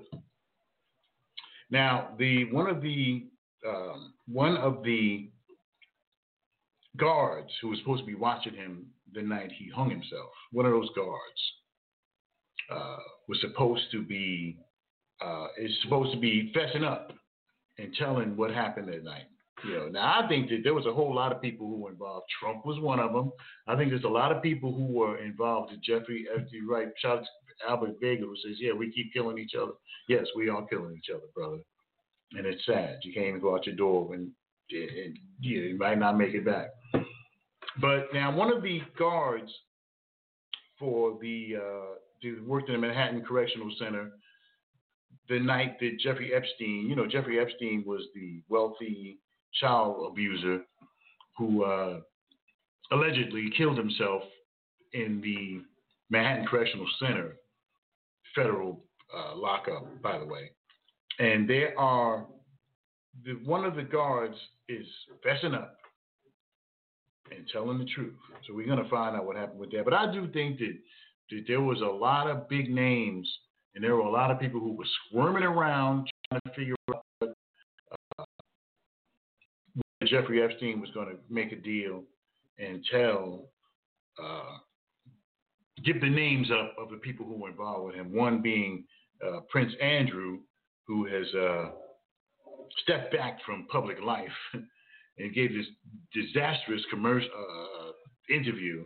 Now, the one of the um, one of the guards who was supposed to be watching him the night he hung himself, one of those guards uh, was supposed to be uh, is supposed to be fessing up and telling what happened that night. You know, now I think that there was a whole lot of people who were involved. Trump was one of them. I think there's a lot of people who were involved with Jeffrey Epstein. Right? Shout out to Albert Vega, who says, "Yeah, we keep killing each other." Yes, we are killing each other, brother. And it's sad. You can't even go out your door and, and you, know, you might not make it back. But now, one of the guards for the uh, who worked in the Manhattan Correctional Center the night that Jeffrey Epstein, you know, Jeffrey Epstein was the wealthy child abuser who uh, allegedly killed himself in the Manhattan Correctional Center federal uh, lockup, by the way. And there are, the, one of the guards is fessing up and telling the truth. So we're going to find out what happened with that. But I do think that, that there was a lot of big names, and there were a lot of people who were squirming around trying to figure out what, uh, what Jeffrey Epstein was going to make a deal and tell, uh, give the names up of the people who were involved with him. One being uh, Prince Andrew, who has uh, stepped back from public life and gave this disastrous commercial uh, interview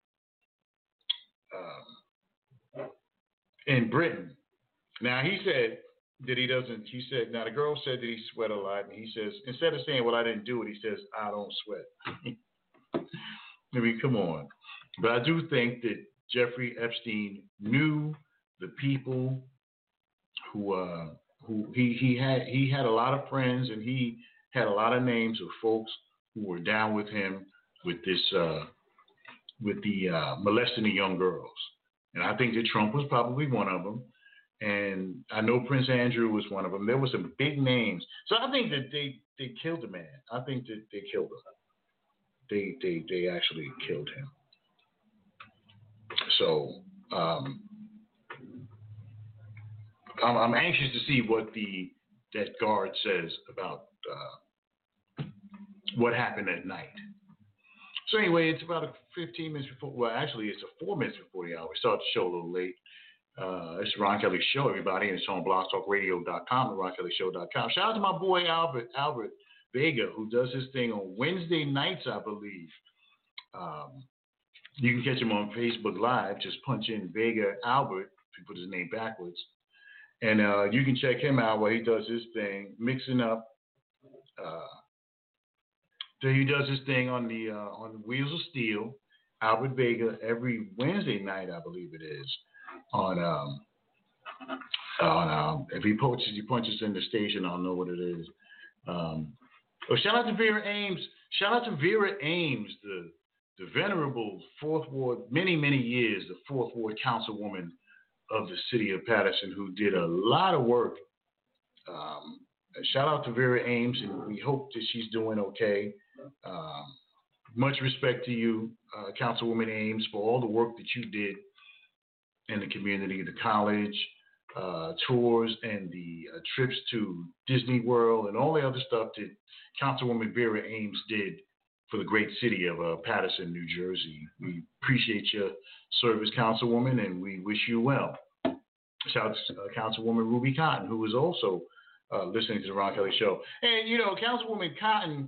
um, in Britain. Now, he said that he doesn't, he said, now the girl said that he sweat a lot, and he says, instead of saying, well, I didn't do it, he says, I don't sweat. I mean, come on. But I do think that Jeffrey Epstein knew the people who, uh, who he, he had, he had a lot of friends, and he had a lot of names of folks who were down with him with this, uh, with the uh, molesting the young girls. And I think that Trump was probably one of them. And I know Prince Andrew was one of them. There were some big names. So I think that they, they killed the man. I think that they killed him. They they they actually killed him. So um, I'm, I'm anxious to see what the that guard says about uh, what happened that night. So anyway, it's about fifteen minutes before. Well, actually, it's a four minutes before the hour. We started the show a little late. Uh, it's the Ron Kelly Show, everybody, and it's on blog talk radio dot com, the ron kelly show dot com. Shout out to my boy Albert Albert Vega, who does his thing on Wednesday nights, I believe. Um, you can catch him on Facebook Live. Just punch in Vega Albert, if you put his name backwards. And uh, you can check him out while he does his thing, mixing up. Uh, so he does his thing on the uh, on Wheels of Steel, Albert Vega, every Wednesday night, I believe it is. On um, on um, if he punches, he punches in the station. I'll know what it is. Um, oh, shout out to Vera Ames. Shout out to Vera Ames, the the venerable Fourth Ward, many many years, the Fourth Ward Councilwoman of the city of Patterson, who did a lot of work. Um, shout out to Vera Ames, and we hope that she's doing okay. Um, much respect to you, uh, Councilwoman Ames, for all the work that you did in the community, the college uh, tours, and the uh, trips to Disney World, and all the other stuff that Councilwoman Vera Ames did for the great city of uh, Patterson, New Jersey. We appreciate your service, Councilwoman, and we wish you well. Shout out to uh, Councilwoman Ruby Cotton, who was also uh, listening to the Ron Kelly Show. And, you know, Councilwoman Cotton,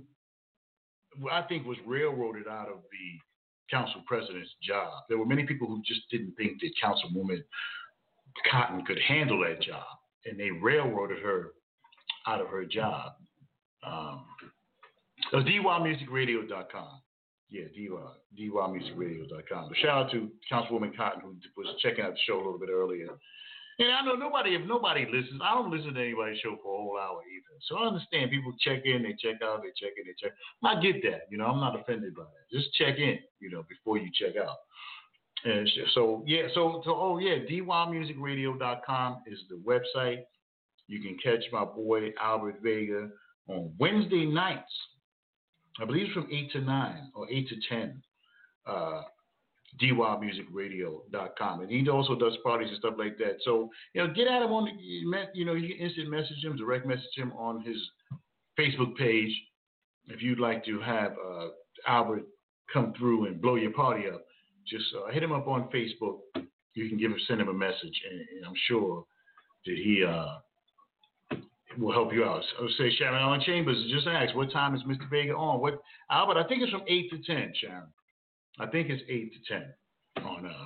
I think, was railroaded out of the council president's job. There were many people who just didn't think that Councilwoman Cotton could handle that job, and they railroaded her out of her job. Um, it was D Y music radio dot com. Yeah, D Y, D Y music radio dot com. But shout out to Councilwoman Cotton, who was checking out the show a little bit earlier. And I know nobody, if nobody listens, I don't listen to anybody's show for a whole hour either. So I understand people check in, they check out, they check in, they check. I get that. You know, I'm not offended by that. Just check in, you know, before you check out. And so, yeah, so, so oh, yeah, D Y music radio dot com is the website. You can catch my boy Albert Vega on Wednesday nights. I believe it's from eight to nine or eight to ten. Uh, D Y music radio dot com. And he also does parties and stuff like that. So, you know, get at him on, the, you know, you can instant message him, direct message him on his Facebook page. If you'd like to have uh, Albert come through and blow your party up, just uh, hit him up on Facebook. You can give him, send him a message, and, and I'm sure that he uh, will help you out. So say Sharon Allen Chambers just asked, what time is Mister Vega on? What Albert? I think it's from eight to ten, Sharon. I think it's eight to ten on uh,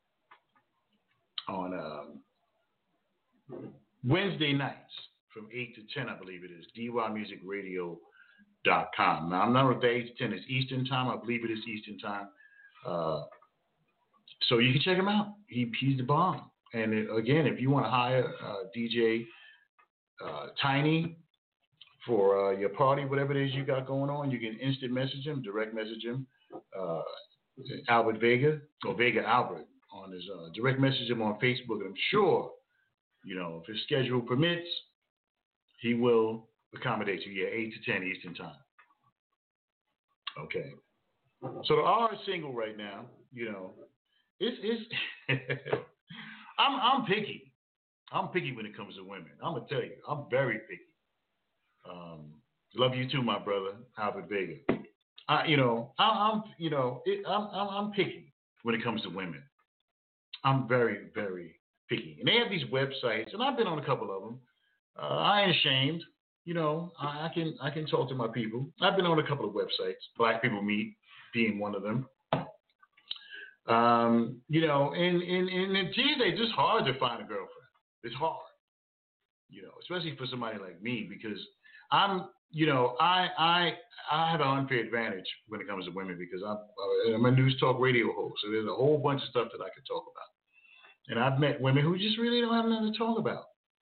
on uh, Wednesday nights from eight to ten, I believe it is. D Y music radio dot com. Now, I'm not with the eight to ten. It's Eastern time. I believe it is Eastern time. Uh, so you can check him out. He, he's the bomb. And it, again, if you want to hire uh, D J uh, Tiny for uh, your party, whatever it is you got going on, you can instant message him, direct message him. Uh, Albert Vega or Vega Albert on his uh, direct message him on Facebook, and I'm sure, you know, if his schedule permits, he will accommodate you. Yeah, eight to ten Eastern time. Okay. So the R is single right now. You know, it's it's. I'm I'm picky. I'm picky when it comes to women. I'm gonna tell you, I'm very picky. Um, love you too, my brother, Albert Vega. I, you know, I, I'm, you know, it, I'm, I'm, I'm picky when it comes to women. I'm very, very picky. And they have these websites, and I've been on a couple of them. Uh, I ain't ashamed. You know, I, I can, I can talk to my people. I've been on a couple of websites. Black People Meet being one of them. Um, you know, and and and it's it's just hard to find a girlfriend. It's hard. You know, especially for somebody like me, because I'm. You know, I I I have an unfair advantage when it comes to women because I'm, I'm a news talk radio host. So there's a whole bunch of stuff that I could talk about. And I've met women who just really don't have nothing to talk about.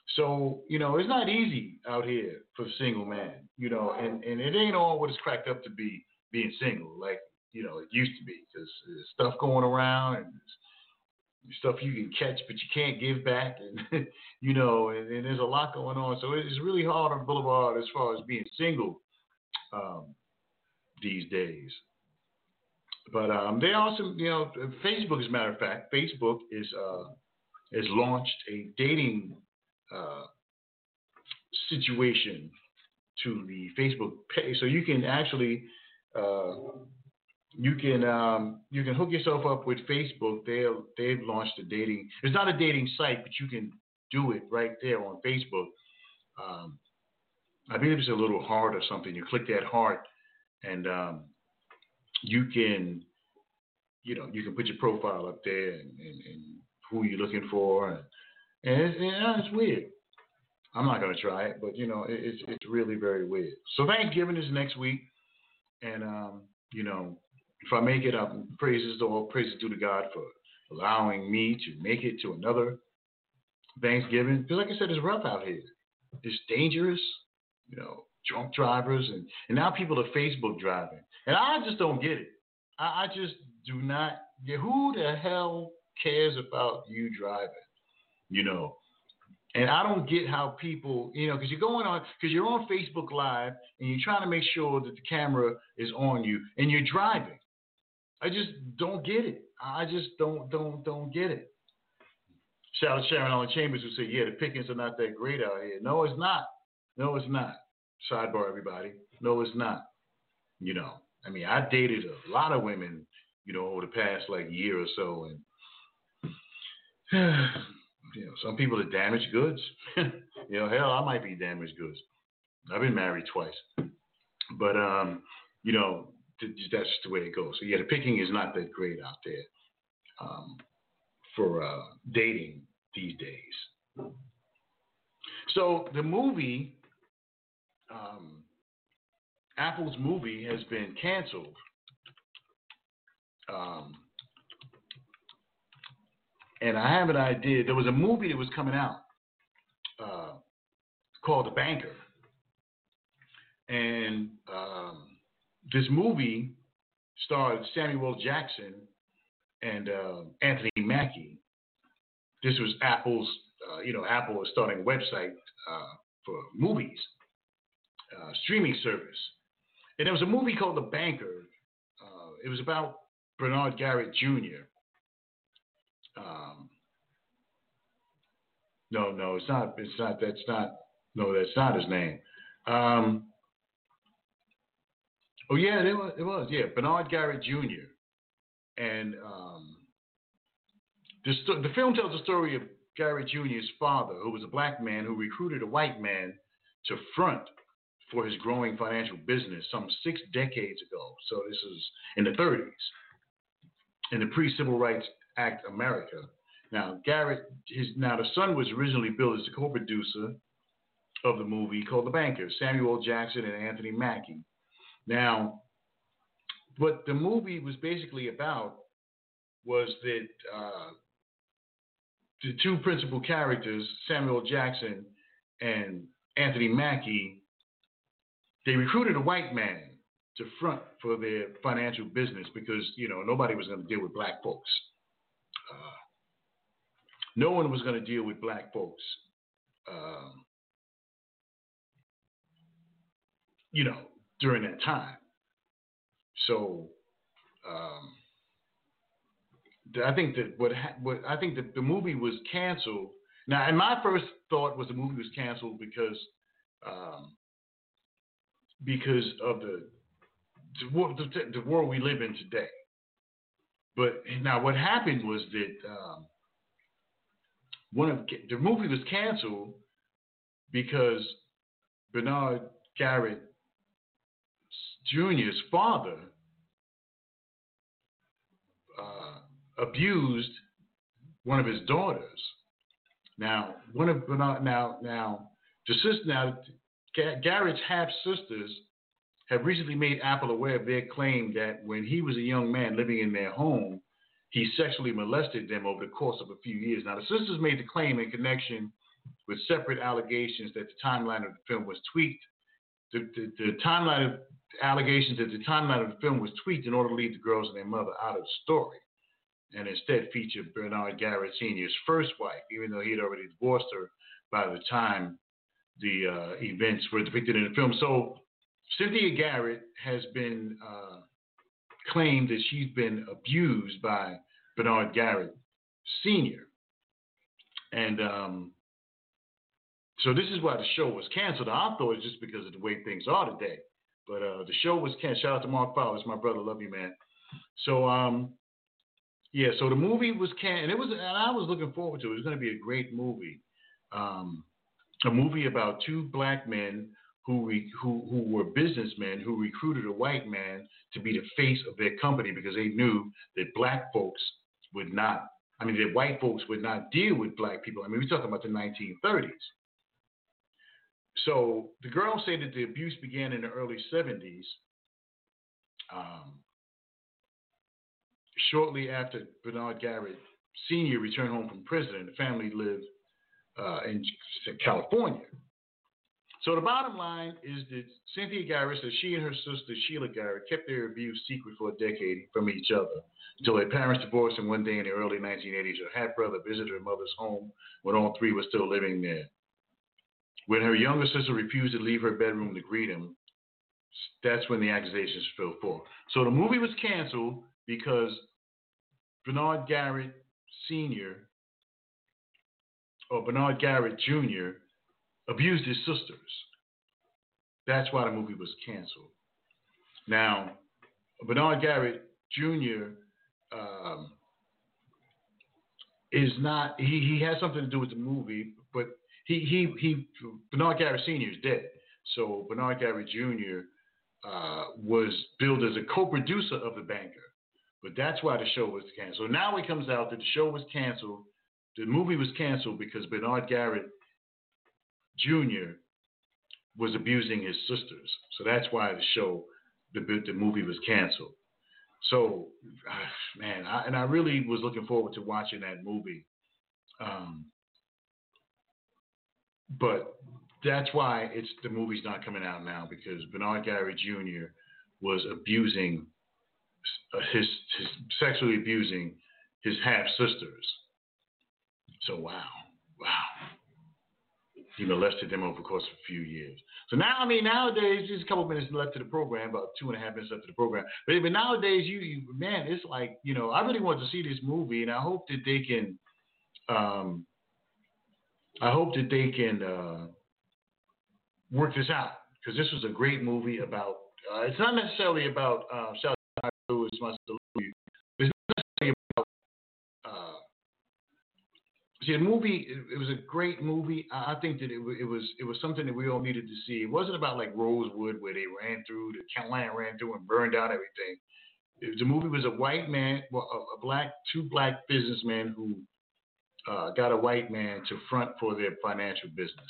So, you know, it's not easy out here for the single man, you know, and, and it ain't all what it's cracked up to be being single, like, you know, it used to be, because there's stuff going around and stuff you can catch, but you can't give back, and, you know, and, and there's a lot going on. So it's really hard on Boulevard as far as being single um, these days. But um, they also, you know, Facebook, as a matter of fact, Facebook is uh, has launched a dating uh, situation to the Facebook page, so you can actually uh, you can um, you can hook yourself up with Facebook. They they've launched a dating. It's not a dating site, but you can do it right there on Facebook. Um, I believe it's a little heart or something. You click that heart, and um, you can, you know, you can put your profile up there and, and, and who you're looking for, and, and it's, you know, it's weird. I'm not gonna try it, but you know, it, it's it's really very weird. So Thanksgiving is next week, and um, you know, if I make it, I'm praises to all praises due to God for allowing me to make it to another Thanksgiving. Because like I said, it's rough out here. It's dangerous, you know, drunk drivers, and, and now people are Facebook driving, and I just don't get it. I, I just do not get, who the hell cares about you driving, you know? And I don't get how people, you know, because you're going on, because you're on Facebook Live and you're trying to make sure that the camera is on you and you're driving. I just don't get it. I just don't, don't, don't get it. Shout out to Sharon Allen Chambers, who said, yeah, the pickings are not that great out here. No, it's not. No, it's not. Sidebar, everybody. No, it's not. You know, I mean, I dated a lot of women, you know, over the past like year or so, and you know, some people are damaged goods. You know, hell, I might be damaged goods. I've been married twice, but um, you know, th- that's just the way it goes. So yeah, the picking is not that great out there um, for uh, dating these days. So the movie, um, Apple's movie has been canceled. Um, and I have an idea. There was a movie that was coming out uh, called The Banker. And um, this movie starred Samuel L. Jackson and uh, Anthony Mackie. This was Apple's, uh, you know, Apple is starting a website uh, for movies, uh, streaming service. And there was a movie called The Banker. Uh, it was about Bernard Garrett Junior Um, no, no, it's not. It's not. That's not. No, that's not his name. Um, oh yeah, it was. It was. Yeah, Bernard Garrett Junior And um, the sto- the film tells the story of Garrett Junior's father, who was a black man who recruited a white man to front for his growing financial business some six decades ago. So this is in the thirties, in the pre-Civil Rights Act America. Now, Garrett, his now the son was originally billed as the co-producer of the movie called The Banker, Samuel L. Jackson and Anthony Mackie. Now, what the movie was basically about was that uh, the two principal characters, Samuel L. Jackson and Anthony Mackie, they recruited a white man to front for their financial business because, you know, nobody was going to deal with black folks. Uh, no one was going to deal with black folks, um, you know, during that time. So um, I think that what, ha- what I think that the movie was canceled. Now, and my first thought was the movie was canceled because um, because of the the, the world we live in today. But now, what happened was that um, one of the movie was canceled because Bernard Garrett Junior's father uh, abused one of his daughters. Now, one of Bernard now now the sister now Garrett's half sisters have recently made Apple aware of their claim that when he was a young man living in their home, he sexually molested them over the course of a few years. Now, the sisters made the claim in connection with separate allegations that the timeline of the film was tweaked. The, the, the timeline of allegations that the timeline of the film was tweaked in order to leave the girls and their mother out of the story, and instead featured Bernard Garrett Senior's first wife, even though he had already divorced her by the time the uh, events were depicted in the film. So Cynthia Garrett has been uh, claimed that she's been abused by Bernard Garrett Senior And um, so this is why the show was canceled. I thought it was just because of the way things are today. But uh, the show was canceled. Shout out to Mark Fowler. It's my brother. Love you, man. So, um, yeah, so the movie was canceled. And, it was, and I was looking forward to it. It was going to be a great movie. Um, a movie about two black men who, re, who who were businessmen who recruited a white man to be the face of their company because they knew that black folks would not, I mean, that white folks would not deal with black people. I mean, we're talking about the nineteen thirties. So the girls say that the abuse began in the early seventies. Um, shortly after Bernard Garrett Senior returned home from prison, the family lived uh, in California. So the bottom line is that Cynthia Garrett says she and her sister Sheila Garrett kept their abuse secret for a decade from each other until their parents divorced, and one day in the early nineteen eighties, her half brother visited her mother's home when all three were still living there. When her younger sister refused to leave her bedroom to greet him, that's when the accusations fell forth. So the movie was canceled because Bernard Garrett Senior or Bernard Garrett Junior abused his sisters. That's why the movie was canceled. Now, Bernard Garrett Junior Um, is not, he, he has something to do with the movie, but he, he, he Bernard Garrett Senior is dead. So Bernard Garrett Junior Uh, was billed as a co-producer of The Banker. But that's why the show was canceled. So now it comes out that the show was canceled. The movie was canceled because Bernard Garrett Junior was abusing his sisters. So that's why the show, the, the movie was canceled. So, uh, man, I, and I really was looking forward to watching that movie. Um, but that's why it's the movie's not coming out now, because Bernard Garrett Junior was abusing his, his sexually abusing his half sisters. So wow, wow, he molested them over the course of a few years. So now, I mean, nowadays, just a couple minutes left to the program, about two and a half minutes left to the program. But, but nowadays, you, you man, it's like, you know, I really want to see this movie, and I hope that they can, um, I hope that they can. Uh, work this out, because this was a great movie about, uh, it's not necessarily about uh, Shelly Lewis, my movie. It's not necessarily about, uh, see, the movie, it, it was a great movie. I, I think that it, it was it was something that we all needed to see. It wasn't about like Rosewood, where they ran through, the land ran through and burned out everything. It, the movie was a white man, well, a, a black, two black businessmen who uh, got a white man to front for their financial business.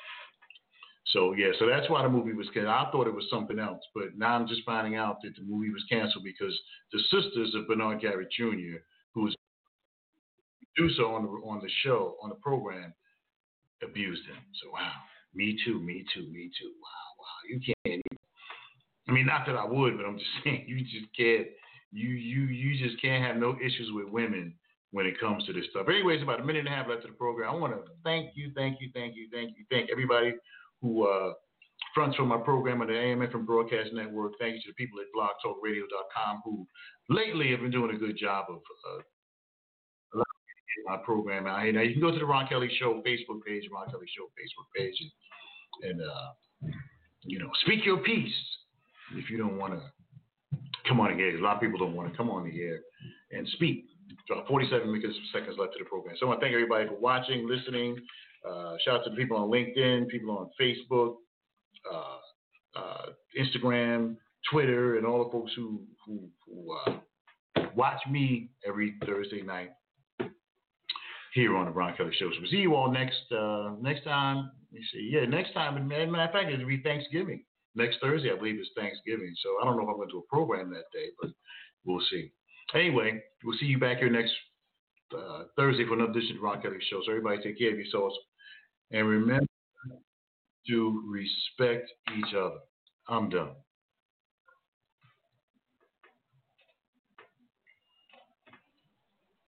So, yeah, so that's why the movie was canceled. I thought it was something else, but now I'm just finding out that the movie was canceled because the sisters of Bernard Garrett Junior, who was a producer on the, on the show, on the program, abused him. So, wow, me too, me too, me too. Wow, wow, you can't. I mean, not that I would, but I'm just saying, you just can't, you, you, you just can't have no issues with women when it comes to this stuff. Anyways, about a minute and a half left to the program. I want to thank you, thank you, thank you, thank you, thank everybody who uh, fronts from my program on the A M F M Broadcast Network. Thank you to the people at blog talk radio dot com who lately have been doing a good job of uh, allowing me to get my program out. Now, you can go to the Ron Kelly Show Facebook page, Ron Kelly Show Facebook page, and, and uh, you know, speak your piece if you don't want to come on the air. A lot of people don't want to come on the air and speak. So forty-seven seconds left to the program. So I want to thank everybody for watching, listening. Uh, shout out to the people on LinkedIn, people on Facebook, uh, uh, Instagram, Twitter, and all the folks who who, who uh, watch me every Thursday night here on the Ron Kelly Show. So we'll see you all next uh, next time. Let me see. Yeah, next time. As a matter of fact, it'll be Thanksgiving. Next Thursday, I believe, is Thanksgiving. So I don't know if I'm going to do a program that day, but we'll see. Anyway, we'll see you back here next uh, Thursday for another edition of the Ron Kelly Show. So everybody take care of yourselves. And remember to respect each other. I'm done.